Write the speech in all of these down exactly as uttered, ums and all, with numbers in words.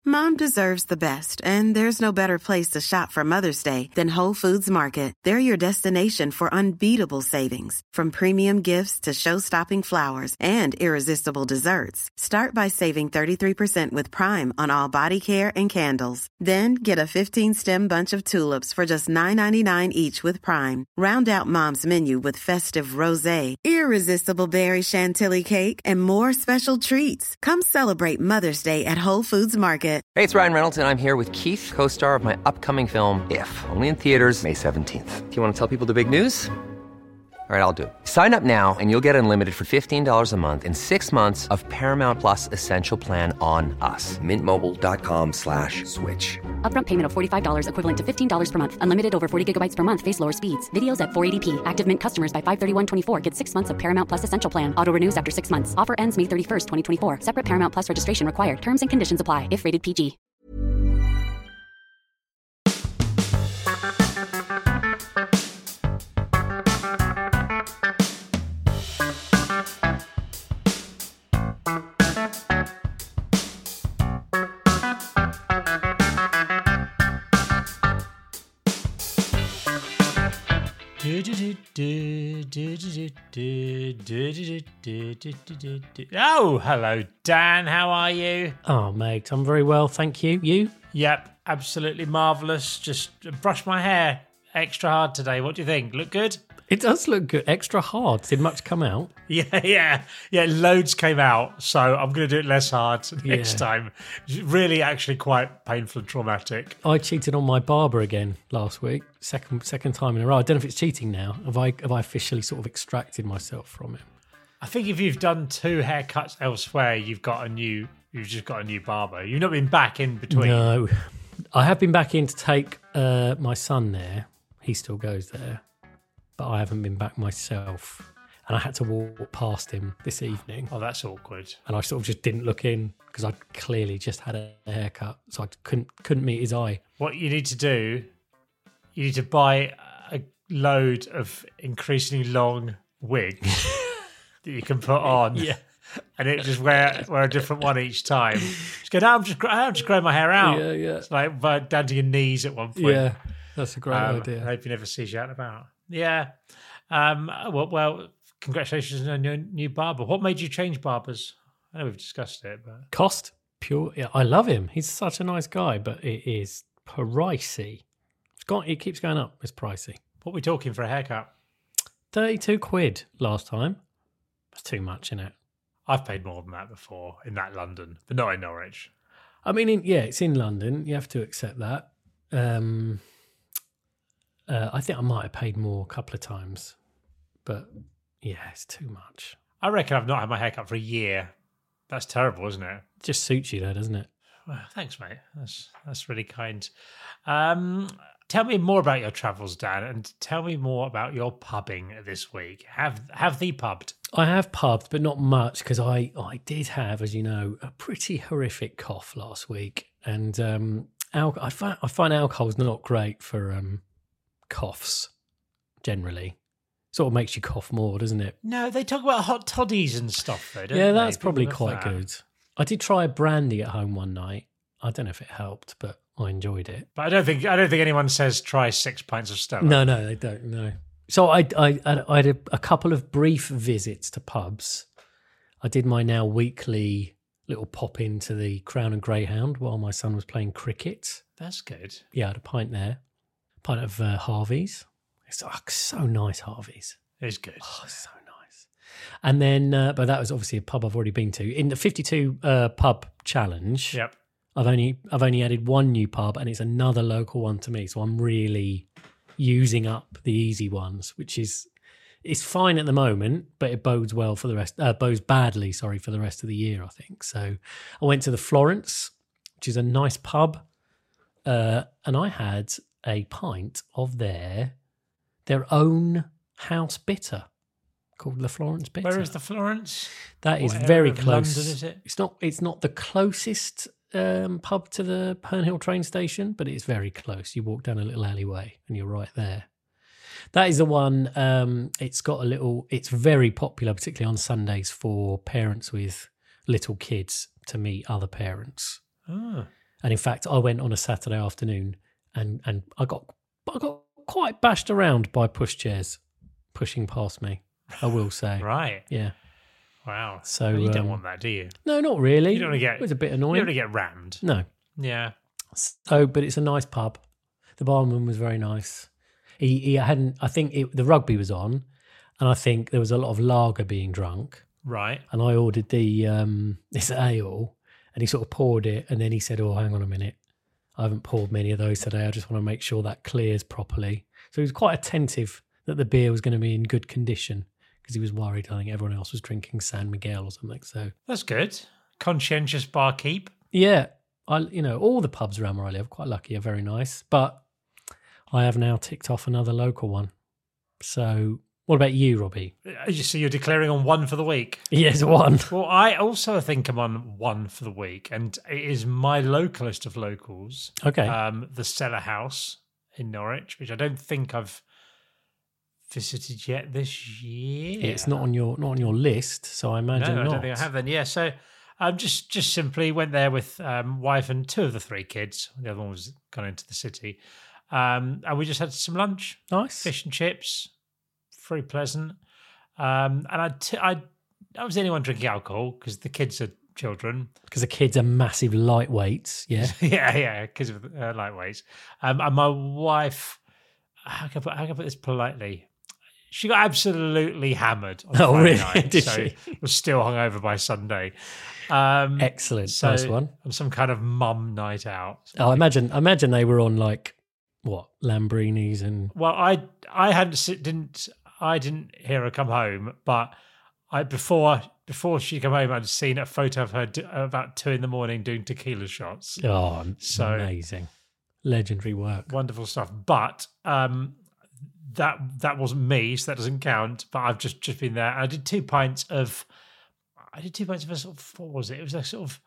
Mom deserves the best, and there's no better place to shop for Mother's Day than Whole Foods Market. They're your destination for unbeatable savings, from premium gifts to show-stopping flowers and irresistible desserts. Start by saving thirty-three percent with Prime on all body care and candles. Then get a fifteen-stem bunch of tulips for just nine ninety-nine each with Prime. Round out Mom's menu with festive rosé, irresistible berry chantilly cake, and more special treats. Come celebrate Mother's Day at Whole Foods Market. Hey, it's Ryan Reynolds, and I'm here with Keith, co-star of my upcoming film, If, only in theaters May seventeenth. Do you want to tell people the big news? All right, I'll do it. Sign up now and you'll get unlimited for fifteen dollars a month and six months of Paramount Plus Essential Plan on us. Mint Mobile dot com slash switch. Upfront payment of forty-five dollars equivalent to fifteen dollars per month. Unlimited over forty gigabytes per month. Face lower speeds. Videos at four eighty p. Active Mint customers by five thirty-one twenty-four get six months of Paramount Plus Essential Plan. Auto renews after six months. Offer ends May thirty-first, twenty twenty-four. Separate Paramount Plus registration required. Terms and conditions apply if rated P G. Oh, hello, Dan. How are you? Oh, mate, I'm very well, thank you. You? Yep, absolutely marvellous. Just brushed my hair extra hard today. What do you think? Look good? It does look good. Extra hard. Did much come out? Yeah, yeah. Yeah, loads came out, so I'm going to do it less hard next Yeah. time. It's really actually quite painful and traumatic. I cheated on my barber again last week. Second second time in a row. I don't know if it's cheating now. Have I have I officially sort of extracted myself from it? I think if you've done two haircuts elsewhere, you've got a new. You've just got a new barber. You've not been back in between. No. I have been back in to take uh, my son there. He still goes there. But I haven't been back myself. And I had to walk past him this evening. Oh, that's awkward. And I sort of just didn't look in because I'd clearly just had a haircut. So I couldn't couldn't meet his eye. What you need to do, you need to buy a load of increasingly long wigs that you can put on. Yeah. And it just wear wear a different one each time. Just go, no, I'm just I'm just growing my hair out. Yeah, yeah. It's like by- down to your knees at one point. Yeah, that's a great Um, idea. I hope he never sees you out and about. Yeah. Um, well, well, congratulations on your new barber. What made you change barbers? I know we've discussed it, but Cost pure. Yeah, I love him. He's such a nice guy, but it is pricey. It's got. It keeps going up. It's pricey. what are we talking for a haircut? Thirty-two quid last time. That's too much, isn't it? I've paid more than that before in that London, but not in Norwich. I mean, in, yeah, it's in London. You have to accept that. Um, uh, I think I might have paid more a couple of times, but yeah, it's too much. I reckon I've not had my haircut for a year. That's terrible, isn't it? It just suits you, though, doesn't it? Well, thanks, mate. That's that's really kind. Um, tell me more about your travels, Dan, and tell me more about your pubbing this week. Have have thee pubbed? I have pubbed, but not much because I, I did have, as you know, a pretty horrific cough last week, and um, al- I find I find alcohol's not great for um, coughs generally. Sort of makes you cough more, doesn't it? No, they talk about hot toddies and stuff, though. Don't Yeah, they? that's People probably love quite that. good. I did try a brandy at home one night. I don't know if it helped, but I enjoyed it. But I don't think I don't think anyone says try six pints of Stella. No, no, they don't. No. So I, I, I had a, a couple of brief visits to pubs. I did my now weekly little pop into the Crown and Greyhound while my son was playing cricket. That's good. Yeah, I had a pint there. Pint of uh, Harvey's. It's oh, so nice, Harvey's. It's good. Oh, so nice. And then, uh, but that was obviously a pub I've already been to. In the fifty-two uh, pub challenge, Yep. I've only I've only added one new pub, and it's another local one to me. So I'm really using up the easy ones, which is it's fine at the moment, but it bodes well for the rest. Uh, bodes badly, sorry, for the rest of the year, I think. So I went to the Florence, which is a nice pub, uh, and I had a pint of their their own house bitter called the Florence Bitter. Where is the Florence? That is What area very of close. London is it? It's not. It's not the closest um, pub to the Herne Hill train station, but it's very close. You walk down a little alleyway, and you're right there. That is the one. Um, it's got a little. It's very popular, particularly on Sundays, for parents with little kids to meet other parents. Oh. And in fact, I went on a Saturday afternoon and, and I got I got quite bashed around by pushchairs pushing past me, I will say. Right. Yeah. Wow. So well, you don't um, want that, do you? No, not really. You don't want to get. It was a bit You annoying. don't want to get rammed. No. Yeah. So, but it's a nice pub. The barman was very nice. He, he hadn't. I think it, the rugby was on, and I think there was a lot of lager being drunk. Right. And I ordered the um, this ale, and he sort of poured it, and then he said, "Oh, hang on a minute, I haven't poured many of those today. I just want to make sure that clears properly." So he was quite attentive that the beer was going to be in good condition because he was worried. I think everyone else was drinking San Miguel or something. So that's good. Conscientious barkeep. Yeah, I you know all the pubs around where I live, quite lucky, are very nice. But I have now ticked off another local one. So what about you, Robbie? So you're declaring on one for the week? Yes, one. Well, I also think I'm on one for the week, and it is my localist of locals. Okay. Um, the Cellar House in Norwich, which I don't think I've visited yet this year. It's not on your not on your list, so I imagine no, not. I don't think I have then. Yeah, so um, just just simply went there with um, wife and two of the three kids. The other one was gone into the city, um, and we just had some lunch. Nice fish and chips, very pleasant. Um, and I, t- I, I was the only one drinking alcohol because the kids are children. Because the kids are massive lightweights. Yeah, yeah, yeah, because of uh, lightweights. Um, and my wife, how can I put, how can I put this politely? She got absolutely hammered on oh, Friday really? night, Did so she? was still hungover by Sunday. Um, Excellent, so nice one. On some kind of mum night out. Oh, I imagine, I imagine they were on like what Lambrinis and. Well, I I hadn't didn't I didn't hear her come home, but I before before she came home, I'd seen a photo of her do, about two in the morning doing tequila shots. Oh, so amazing, legendary work, wonderful stuff. But um, that that wasn't me, so that doesn't count. But I've just just been there. I did two pints of. I did two pints of a sort of what was it? It was a sort of.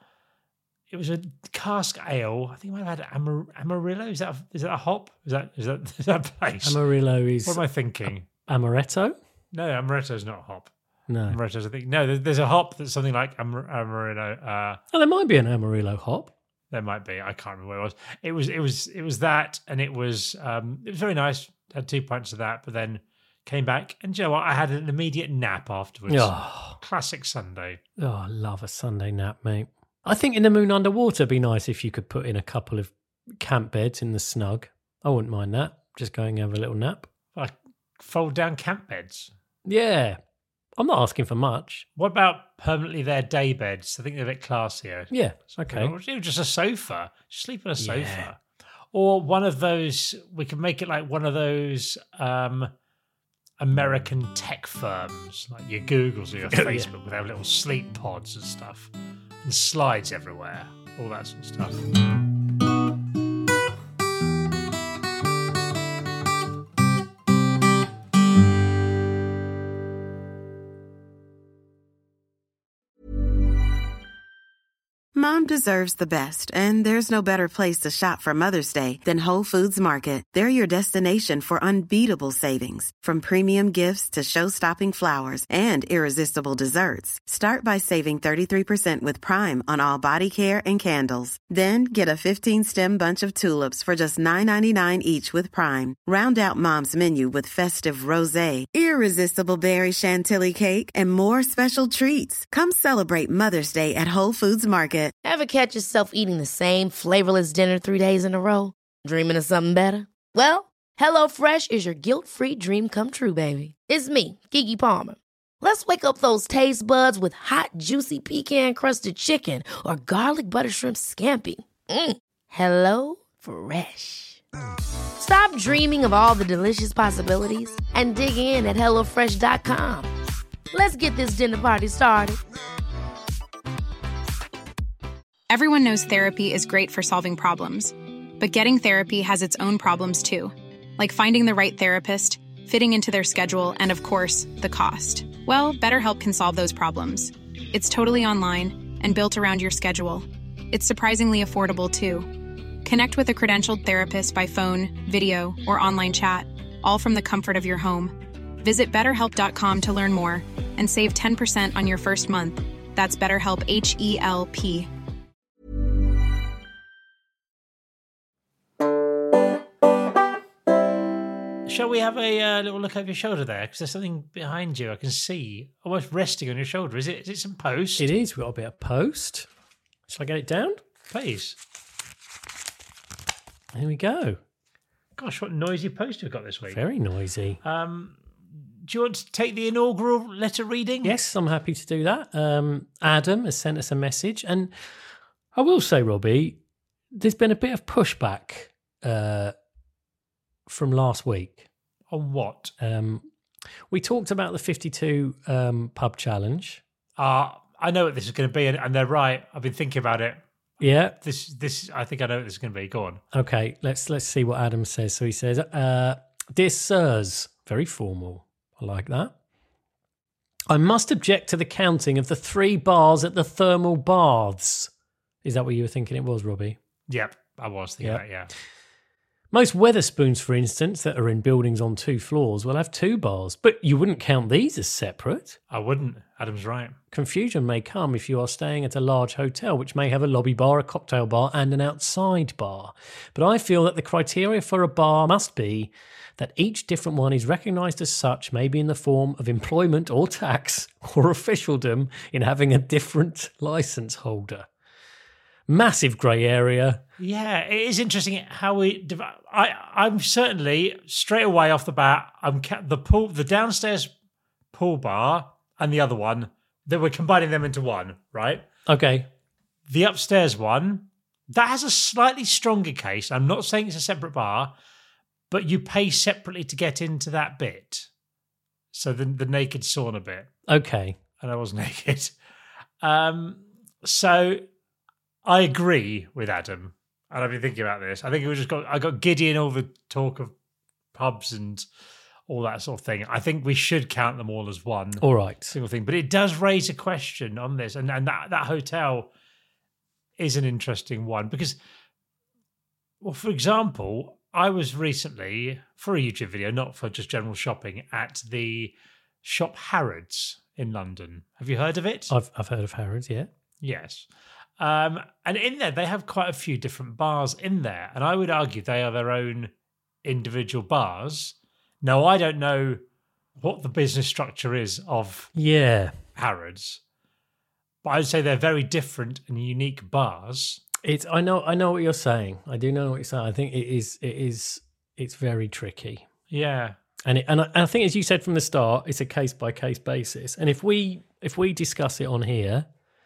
It was a cask ale. I think I might have had Amar- Amarillo. Is that a, is that a hop? Is that is that is that a place? Amarillo is. What am I thinking? Amaretto? No, Amaretto is not a hop. No, Amaretto's I think no. There's, there's a hop that's something like Amar- Amarillo. Uh, oh, there might be an Amarillo hop. there might be. I can't remember what it was. It was it was it was that, and it was um, it was very nice. Had two pints of that, but then came back, and you know what? I had an immediate nap afterwards. Oh, Classic Sunday. oh, I love a Sunday nap, mate. I think in the Moon Underwater, it'd be nice if you could put in a couple of camp beds in the snug. I wouldn't mind that. Just going over a little nap. Like fold down camp beds. Yeah. I'm not asking for much. What about permanently their day beds? I think they're a bit classier. Yeah. Okay. Or just a sofa. Just sleep on a sofa. Yeah. Or one of those, we can make it like one of those um, American tech firms, like your Googles or your Facebook, yeah. with their little sleep pods and stuff. And slides everywhere. All that sort of stuff. Mom deserves the best, and there's no better place to shop for Mother's Day than Whole Foods Market. They're your destination for unbeatable savings, from premium gifts to show-stopping flowers and irresistible desserts. Start by saving thirty-three percent with Prime on all body care and candles. Then get a fifteen-stem bunch of tulips for just nine ninety-nine each with Prime. Round out Mom's menu with festive rosé, irresistible berry chantilly cake, and more special treats. Come celebrate Mother's Day at Whole Foods Market. Ever catch yourself eating the same flavorless dinner three days in a row? Dreaming of something better? Well, HelloFresh is your guilt-free dream come true, baby. It's me, Keke Palmer. Let's wake up those taste buds with hot, juicy pecan-crusted chicken or garlic butter shrimp scampi. Mm. Hello Fresh. Stop dreaming of all the delicious possibilities and dig in at hello fresh dot com. Let's get this dinner party started. Everyone knows therapy is great for solving problems, but getting therapy has its own problems too, like finding the right therapist, fitting into their schedule, and of course, the cost. Well, BetterHelp can solve those problems. It's totally online and built around your schedule. It's surprisingly affordable too. Connect with a credentialed therapist by phone, video, or online chat, all from the comfort of your home. Visit better help dot com to learn more and save ten percent on your first month. That's BetterHelp, H E L P. shall we have a uh, little look over your shoulder there? Because there's something behind you I can see, almost resting on your shoulder. Is it? Is it some post? It is. We've got a bit of post. Shall I get it down? Please. Here we go. Gosh, what noisy post we've got this week. Very noisy. Um, do you want to take the inaugural letter reading? Yes, I'm happy to do that. Um, Adam has sent us a message, and I will say, Robbie, there's been a bit of pushback uh, from last week. On what? Um, we talked about the fifty-two um, pub challenge. Uh, I know what this is going to be, and, and they're right. I've been thinking about it. Yeah. This, this. I think I know what this is going to be. Go on. Okay, let's let's see what Adam says. So he says, uh, "Dear sirs," very formal. I like that. "I must object to the counting of the three bars at the thermal baths." Is that what you were thinking it was, Robbie? Yep, I was thinking Yep. that. Yeah. Most Weatherspoons, for instance, that are in buildings on two floors will have two bars, but you wouldn't count these as separate. I wouldn't. Adam's right. Confusion may come if you are staying at a large hotel, which may have a lobby bar, a cocktail bar, and an outside bar. But I feel that the criteria for a bar must be that each different one is recognised as such, maybe in the form of employment or tax or officialdom in having a different licence holder. Massive grey area. Yeah, it is interesting how we. div- I I'm certainly straight away off the bat. I'm ca- the pool, the downstairs pool bar, and the other one. That we're combining them into one, right? Okay. The upstairs one that has a slightly stronger case. I'm not saying it's a separate bar, but you pay separately to get into that bit. So the the naked sauna bit, Okay. and I was naked. Um, so I agree with Adam. And I've been thinking about this. I think it was just got I got giddy in all the talk of pubs and all that sort of thing. I think we should count them all as one All right. single thing. But it does raise a question on this. And, and that, that hotel is an interesting one because, well, for example, I was recently, for a YouTube video, not for just general shopping, at the shop Harrods in London. Have you heard of it? I've I've heard of Harrods, yeah. Yes. Um, and in there, they have quite a few different bars in there. And I would argue they are their own individual bars. Now, I don't know what the business structure is of Yeah. Harrods, but I would say they're very different and unique bars. It's I know I know what you're saying. I do know what you're saying. I think it is it is it's very tricky. Yeah. And it, and I, and I think as you said from the start, it's a case by case basis. And if we if we discuss it on here,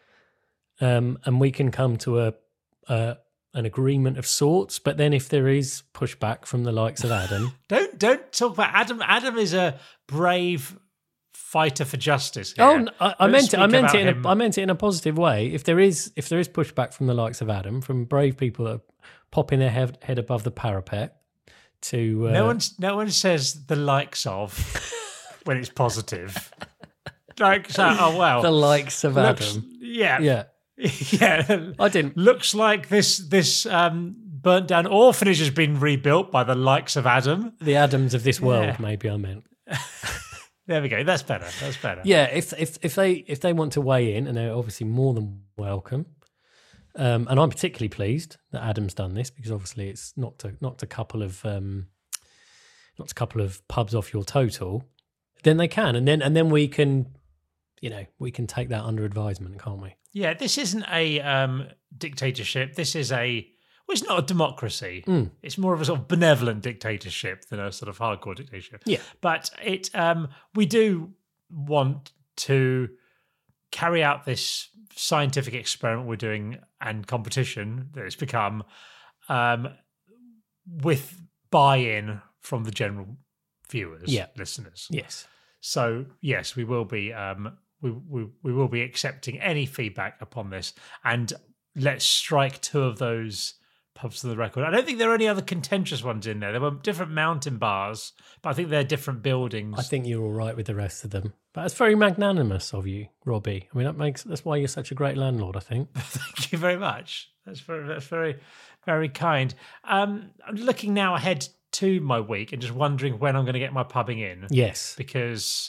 um, and we can come to a, a an agreement of sorts, but then if there is pushback from the likes of Adam, Don't don't talk about Adam. Adam is a brave fighter for justice. Here. oh, no, I, I Don't meant it. I speak meant about it. In him. a, I meant it in a positive way. If there is if there is pushback from the likes of Adam, from brave people that are popping their head, head above the parapet, to uh, No one, no one says the likes of when it's positive. Like, so, oh well, the likes of looks, Adam, yeah, yeah. yeah. I didn't. Looks like this this um, burnt down orphanage has been rebuilt by the likes of Adam. The Adams of this world, Yeah. maybe I meant. There we go. That's better. That's better. Yeah, if if if they if they want to weigh in, and they're obviously more than welcome. Um, and I'm particularly pleased that Adam's done this because obviously it's knocked a knocked a couple of um, knocked a couple of pubs off your total. Then they can, and then and then we can, you know, we can take that under advisement, can't we? Yeah, this isn't a um, dictatorship. This is a well, it's not a democracy. Mm. It's more of a sort of benevolent dictatorship than a sort of hardcore dictatorship. Yeah. But it um, we do want to carry out this scientific experiment we're doing and competition that it's become um, with buy-in from the general viewers, Yeah. listeners. Yes. So yes, we will be um, we, we we will be accepting any feedback upon this, and let's strike two of those pubs to the record. I don't think there are any other contentious ones in there. There were different mountain bars, but I think they're different buildings. I think you're all right with the rest of them. But that's very magnanimous of you, Robbie. I mean, that makes that's why you're such a great landlord, I think. Thank you very much. That's very that's very very kind. Um, I'm looking now ahead to my week and just wondering when I'm going to get my pubbing in. Yes. Because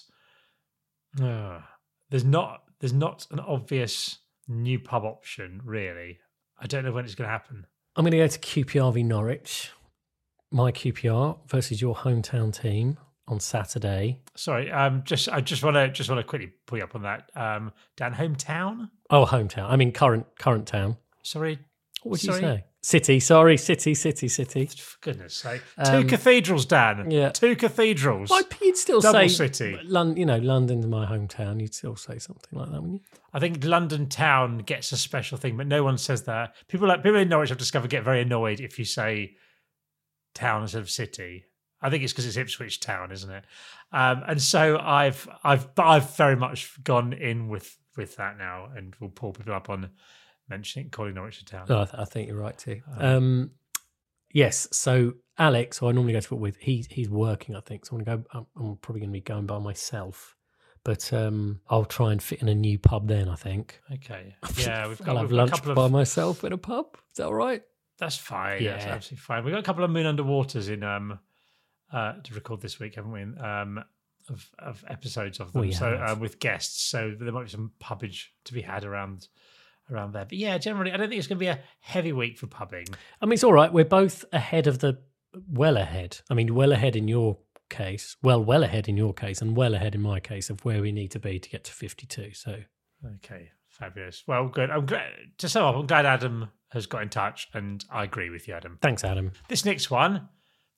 uh, there's not there's not an obvious new pub option really. I don't know when it's going to happen. I'm going to go to Q P R V Norwich my Q P R versus your hometown team on Saturday. Sorry, um, just I just want to just want to quickly pull you up on that. Um, Dan, hometown? Oh, hometown. I mean, current current town. Sorry, what would sorry? you say? City. Sorry, city, city, city. For goodness sake, Um, two cathedrals, Dan. yeah. two cathedrals. Well, you'd still Double say city. Lon- you know, London's my hometown. You'd still say something like that, wouldn't you? I think London town gets a special thing, but no one says that. People like people in Norwich, I've discovered, get very annoyed if you say town instead of city. I think it's because it's Ipswich Town, isn't it? Um, and so I've I've but I've very much gone in with with that now, and will pull people up on mentioning calling Norwich a town. Oh, I, th- I think you're right too. Um, yes. So Alex, who I normally go to foot with, he's he's working. I think so. I'm gonna go. I'm, I'm probably going to be going by myself, but um, I'll try and fit in a new pub then. I think. Okay. Yeah, we've got, I'll we've have got lunch a couple of. by myself in a pub. Is that all right? That's fine. Yeah. That's absolutely fine. We've got a couple of Moon Under Waters in um uh to record this week, haven't we? Um, of of episodes of them. We so have. um, with guests, so there might be some pubbage to be had around around there. But yeah, generally, I don't think it's going to be a heavy week for pubbing. I mean, it's all right. We're both ahead of the well ahead. I mean, well ahead in your case. Well, well ahead in your case, and well ahead in my case of where we need to be to get to fifty-two. So Okay, fabulous. Well, good. I'm glad to sum up. I'm glad Adam has got in touch, and I agree with you, Adam. thanks, Adam. This next one,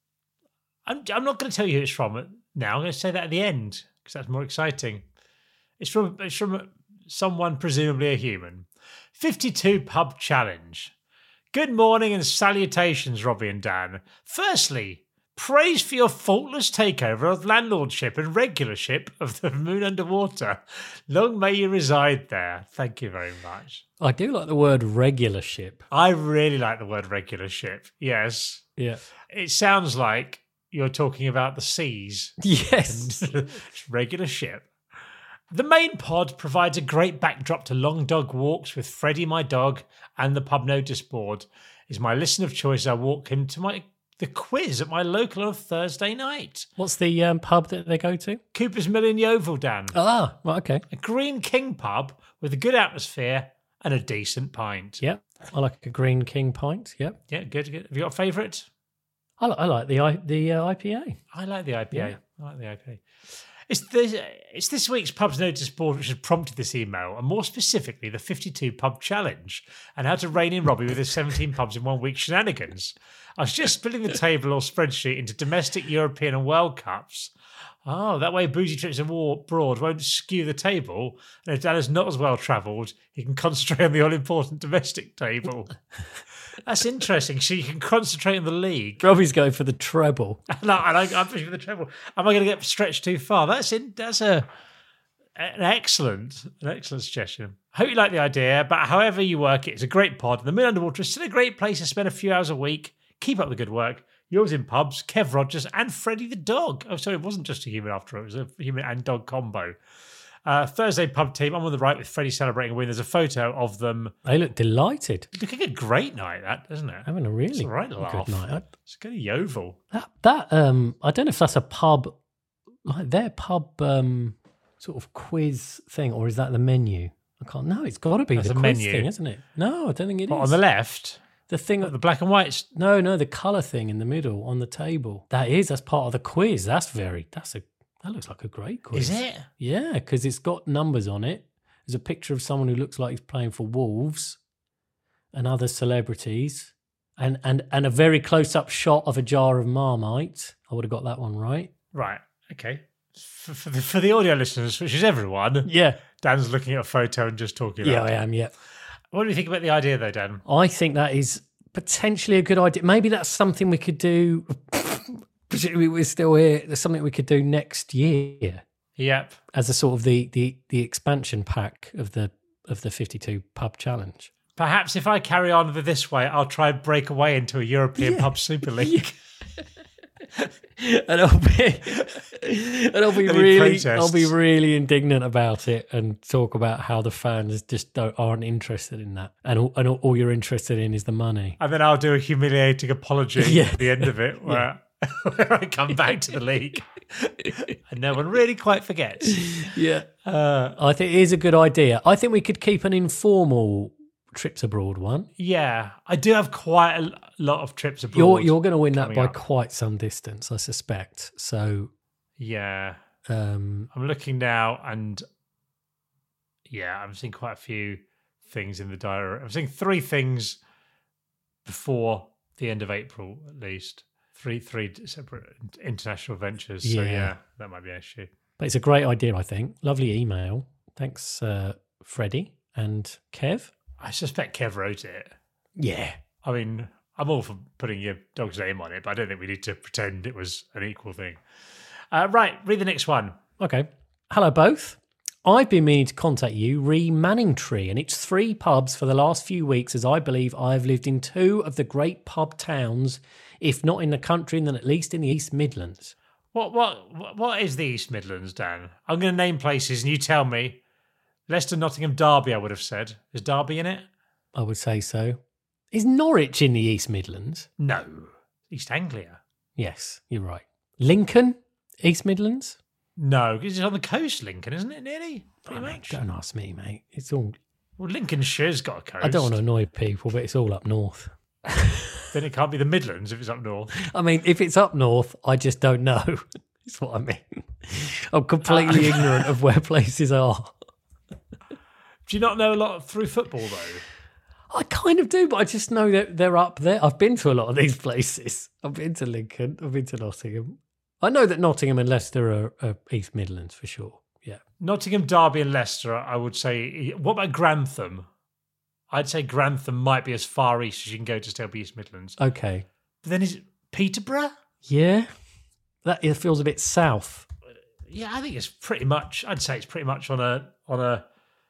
I'm I'm not going to tell you who it's from now. I'm going to say that at the end because that's more exciting. It's from it's from someone presumably a human. fifty-two Pub Challenge. Good morning and salutations, Robbie and Dan. Firstly, praise for your faultless takeover of landlordship and regularship of the Moon Underwater. Long may you reside there. Thank you very much. I do like the word regular ship. I really like the word regularship. Yes. Yeah. It sounds like you're talking about the seas. Yes. It's regular ship. The main pod provides a great backdrop to long dog walks with Freddie, my dog, and the pub notice board. Is my listen of choice. I walk him to my the quiz at my local on Thursday night. What's the um, pub that they go to? Cooper's Mill in Yeovil, Dan. Ah, right, okay. A Green King pub with a good atmosphere and a decent pint. Yeah, I like a Green King pint. Yep. Yeah, good, good. Have you got a favourite? I, li- I like the I- the uh, I P A. I like the I P A. Yeah. I like the I P A. It's this, it's this week's Pubs Notice board which has prompted this email, and more specifically, the fifty-two Pub Challenge, and how to rein in Robbie with his seventeen pubs in one week shenanigans. I was just splitting the table or spreadsheet into domestic, European, and World Cups. Oh, that way boozy trips abroad won't skew the table, and if Dan is not as well travelled, he can concentrate on the all-important domestic table. That's interesting. So you can concentrate on the league. Robbie's going for the treble. No, I, I'm pushing for the treble. Am I going to get stretched too far? That's in, that's a an excellent, an excellent suggestion. I hope you like the idea, but however you work it, it's a great pod. The Moon Underwater is still a great place to spend a few hours a week. Keep up the good work. Yours in pubs, Kev Rogers and Freddie the dog. Oh, sorry, it wasn't just a human after all. It was a human and dog combo. Uh, Thursday pub team. I'm on the right with Freddie celebrating a win. There's a photo of them. They look delighted. Looking a great night, that, doesn't it? Having a really It's a right laugh. good night. It's good Yeovil. That that um, I don't know if that's a pub, like their pub um, sort of quiz thing, or is that the menu? I can't. No, it's got to be That's the a quiz menu. thing, isn't it? No, I don't think it is. What, on the left? The thing The black and white. No, no, the colour thing in the middle on the table. That is, that's part of the quiz. That's very, that's a, that looks like a great quiz. Is it? Yeah, because it's got numbers on it. There's a picture of someone who looks like he's playing for Wolves and other celebrities and, and, and a very close-up shot of a jar of Marmite. I would have got that one right. Right. Okay. For, for, the, for the audio listeners, which is everyone, Yeah. Dan's looking at a photo and just talking Yeah, about I it. am, yeah. What do you think about the idea, though, Dan? I think that is potentially a good idea. Maybe that's something we could do, particularly we're still here, there's something we could do next year. Yep. As a sort of the the the expansion pack of the of the fifty-two pub challenge. Perhaps if I carry on with this way, I'll try and break away into a European Yeah. pub Super League. and I'll be and I'll be There'll be really protests. I'll be really indignant about it and talk about how the fans just don't, aren't interested in that, and all, and all, all you're interested in is the money. And then I'll do a humiliating apology Yeah. at the end of it where, where I come back to the league and no one really quite forgets. Yeah, Uh, I think it is a good idea. I think we could keep an informal trips abroad one. Yeah, I do have quite a lot of trips abroad. You're you're going to win that by up. quite some distance, I suspect. So yeah, um, I'm looking now, and yeah, I'm seeing quite a few things in the diary. I'm seeing three things before the end of April, at least. Three three separate international ventures. So Yeah. yeah, that might be an issue. but it's a great idea, I think. Lovely email. Thanks, uh, Freddie and Kev. I suspect Kev wrote it. Yeah. I mean, I'm all for putting your dog's name on it, but I don't think we need to pretend it was an equal thing. Uh, right, read the next one. Okay. Hello, both. I've been meaning to contact you re Manningtree, and it's three pubs for the last few weeks, as I believe I've lived in two of the great pub towns, if not in the country, then at least in the East Midlands. What what what is the East Midlands, Dan? I'm going to name places, and you tell me. Leicester, Nottingham, Derby. I would have said. Is Derby in it? I would say so. Is Norwich in the East Midlands? No, East Anglia. Yes, you're right. Lincoln, East Midlands? No, because it's on the coast, Lincoln, isn't it? Nearly, pretty Oh, mate, much. don't ask me, mate. It's all. Well, Lincolnshire's got a coast. I don't want to annoy people, but it's all up north. Then it can't be the Midlands if it's up north. I mean, if it's up north, I just don't know. That's what I mean. I'm completely ignorant of where places are. Do you not know a lot through football, though? I kind of do, but I just know that they're up there. I've been to a lot of these places. I've been to Lincoln. I've been to Nottingham. I know that Nottingham and Leicester are, are East Midlands for sure. Yeah. Nottingham, Derby, and Leicester, I would say. What about Grantham? I'd say Grantham might be as far east as you can go to still be East Midlands. Okay. But then is it Peterborough? Yeah. That it feels a bit south. Yeah, I think it's pretty much. I'd say it's pretty much on a on a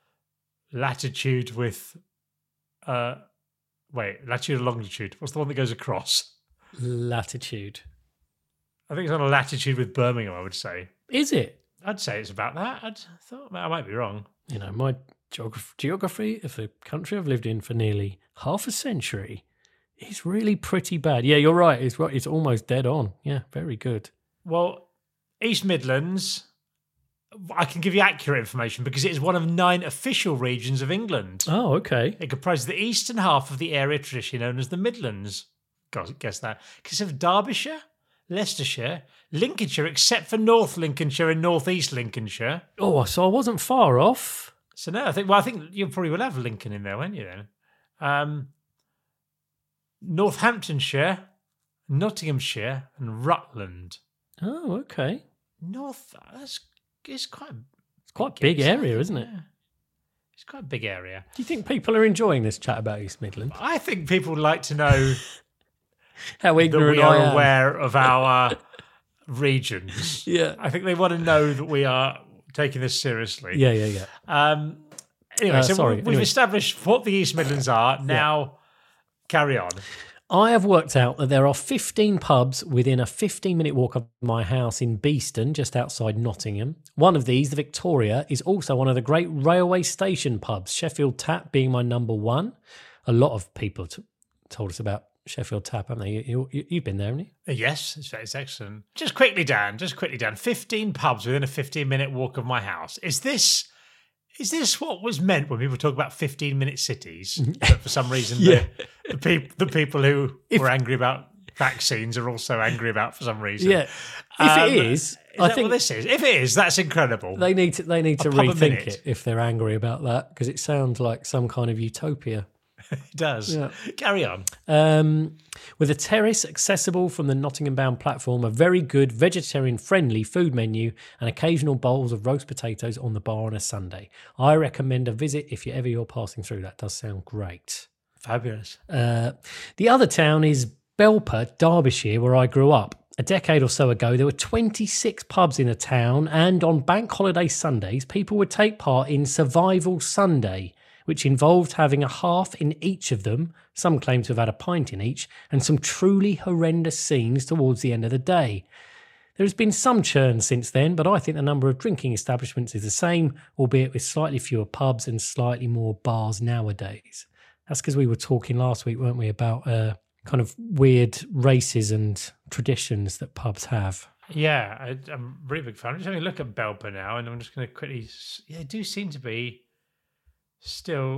latitude with. Uh, wait, latitude or longitude? What's the one that goes across? Latitude. I think it's on a latitude with Birmingham. I would say. Is it? I'd say it's about that. I'd thought I might be wrong. You know, my geography, geography of the country I've lived in for nearly half a century is really pretty bad. Yeah, you're right. It's right. It's almost dead on. Yeah, very good. Well, East Midlands, I can give you accurate information because it is one of nine official regions of England. Oh, okay. It comprises the eastern half of the area traditionally known as the Midlands. God, guess that. Consists of Derbyshire, Leicestershire, Lincolnshire, except for North Lincolnshire and North East Lincolnshire. Oh, so I wasn't far off. So no, I think. Well, I think you probably will have Lincoln in there, won't you? Then, um, Northamptonshire, Nottinghamshire, and Rutland. Oh, okay. North. That's it's quite. It's quite a big area, isn't it? Yeah. It's quite a big area. Do you think people are enjoying this chat about East Midlands? I think people would like to know How that ignorant we I are am. aware of our regions. Yeah. I think they want to know that we are taking this seriously. Yeah, yeah, yeah. Um, anyway, Uh, so sorry, we've anyway. established what the East Midlands are. Now, carry on. I have worked out that there are fifteen pubs within a fifteen-minute walk of my house in Beeston, just outside Nottingham. One of these, the Victoria, is also one of the great railway station pubs, Sheffield Tap being my number one. A lot of people t- told us about Sheffield Tap, haven't they? You, you, you've been there, haven't you? Uh, Yes, it's, it's excellent. Just quickly, Dan, just quickly, Dan. fifteen pubs within a fifteen-minute walk of my house. Is this... Is this what was meant when people talk about fifteen-minute cities? But for some reason, Yeah. the, the, peop, the people who If- were angry about vaccines are also angry about for some reason. Yeah. If Um, it is, is I that think what this is? If it is, that's incredible. they need to they need A to pub a rethink minute. it if they're angry about that, because it sounds like some kind of utopia. It does. Yeah. Carry on. Um, with a terrace accessible from the Nottingham-bound platform, a very good vegetarian-friendly food menu, and occasional bowls of roast potatoes on the bar on a Sunday. I recommend a visit if you ever you're passing through. That does sound great. Fabulous. Uh, the other town is Belper, Derbyshire, where I grew up. A decade or so ago, there were twenty-six pubs in the town, and on bank holiday Sundays, people would take part in Survival Sunday, which involved having a half in each of them, some claim to have had a pint in each, and some truly horrendous scenes towards the end of the day. There has been some churn since then, but I think the number of drinking establishments is the same, albeit with slightly fewer pubs and slightly more bars nowadays. That's because we were talking last week, weren't we, about uh, kind of weird races and traditions that pubs have. Yeah, I, I'm a really big fan. I'm just having a look at Belper now, and I'm just going to quickly... s- Yeah, they do seem to be still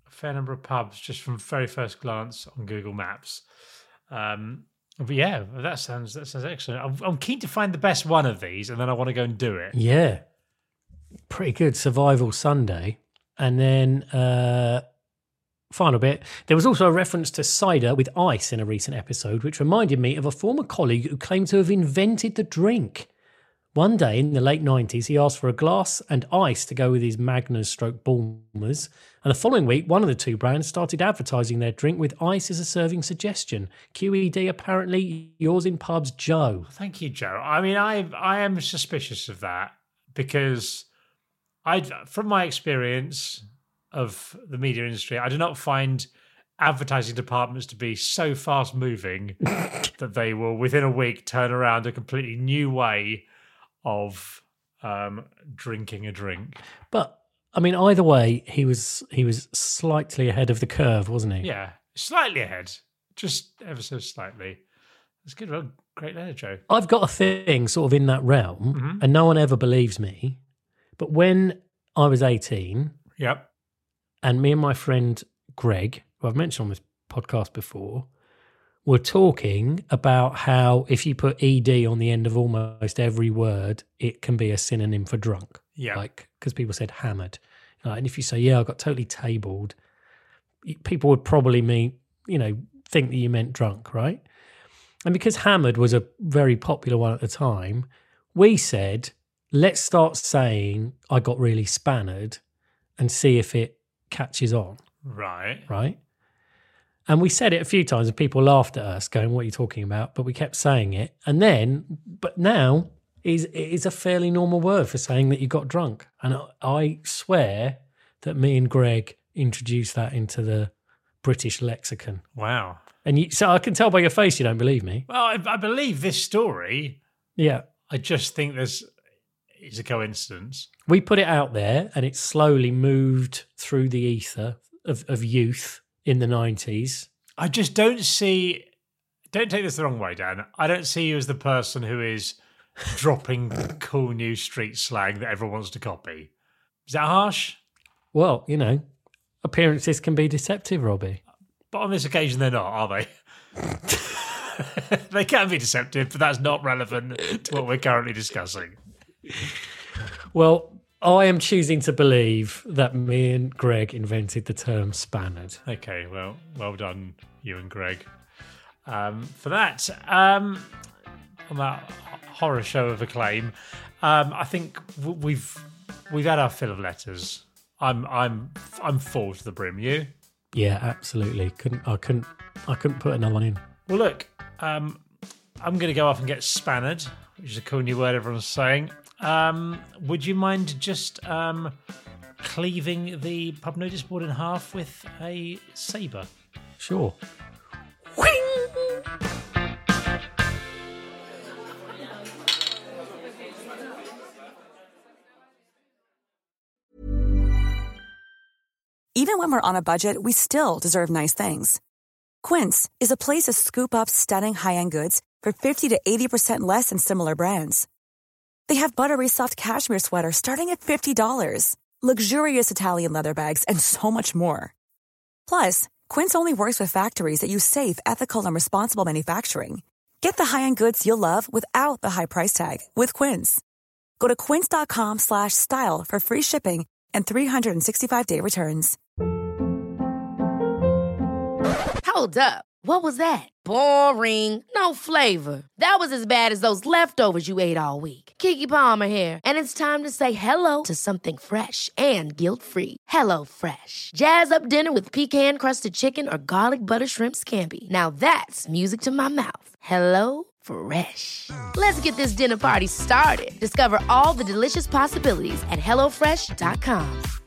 a fair number of pubs just from very first glance on Google Maps. Um, but yeah, that sounds that sounds excellent. I'm, I'm keen to find the best one of these, and then I want to go and do it. Yeah, pretty good. Survival Sunday, and then uh, final bit. There was also a reference to cider with ice in a recent episode, which reminded me of a former colleague who claimed to have invented the drink. One day in the late nineties, he asked for a glass and ice to go with his Magners stroke Bulmers. And the following week, one of the two brands started advertising their drink with ice as a serving suggestion. Q E D, apparently yours in pubs, Joe. Thank you, Joe. I mean, I I am suspicious of that because I, from my experience of the media industry, I do not find advertising departments to be so fast moving that they will, within a week, turn around a completely new way of um, drinking a drink. But I mean, either way, he was he was slightly ahead of the curve, wasn't he? Yeah, slightly ahead, just ever so slightly. That's good. Well, great letter, Joe. I've got a thing sort of in that realm, Mm-hmm. and no one ever believes me. But when I was eighteen, Yep. and me and my friend Greg, who I've mentioned on this podcast before, were talking about how if you put E D on the end of almost every word, it can be a synonym for drunk. Yeah. Like, because people said hammered. Uh, and if you say, yeah, I got totally tabled, people would probably mean, you know, think that you meant drunk, right? And because hammered was a very popular one at the time, we said, let's start saying I got really spannered and see if it catches on. Right. Right? And we said it a few times and people laughed at us going, what are you talking about? But we kept saying it. And then, but now is it is a fairly normal word for saying that you got drunk. And I, I swear that me and Greg introduced that into the British lexicon. Wow. And you, so I can tell by your face you don't believe me. Well, I, I believe this story. Yeah. I just think there's it's a coincidence. We put it out there and it slowly moved through the ether of, of youth in the nineties. I just don't see, don't take this the wrong way, Dan. I don't see you as the person who is dropping cool new street slang that everyone wants to copy. Is that harsh? Well, you know, appearances can be deceptive, Robbie. But on this occasion, they're not, are they? They can be deceptive, but that's not relevant to what we're currently discussing. Well, I am choosing to believe that me and Greg invented the term spannered. Okay, well, well done, you and Greg, um, for that. Um, on that horror show of acclaim, um, I think w- we've we've had our fill of letters. I'm I'm I'm full to the brim. You? Yeah, absolutely. Couldn't I couldn't I couldn't put another one in. Well, look, um, I'm going to go off and get spannered, which is a cool new word everyone's saying. Um, would you mind just um, cleaving the pub notice board in half with a sabre? Sure. Even when we're on a budget, we still deserve nice things. Quince is a place to scoop up stunning high-end goods for fifty to eighty percent less than similar brands. They have buttery soft cashmere sweaters starting at fifty dollars, luxurious Italian leather bags, and so much more. Plus, Quince only works with factories that use safe, ethical, and responsible manufacturing. Get the high-end goods you'll love without the high price tag with Quince. Go to quince.com slash style for free shipping and three sixty-five day returns. Hold up. What was that? Boring. No flavor. That was as bad as those leftovers you ate all week. Keke Palmer here, and it's time to say hello to something fresh and guilt-free. Hello Fresh. Jazz up dinner with pecan-crusted chicken or garlic butter shrimp scampi. Now that's music to my mouth. Hello Fresh. Let's get this dinner party started. Discover all the delicious possibilities at hello fresh dot com.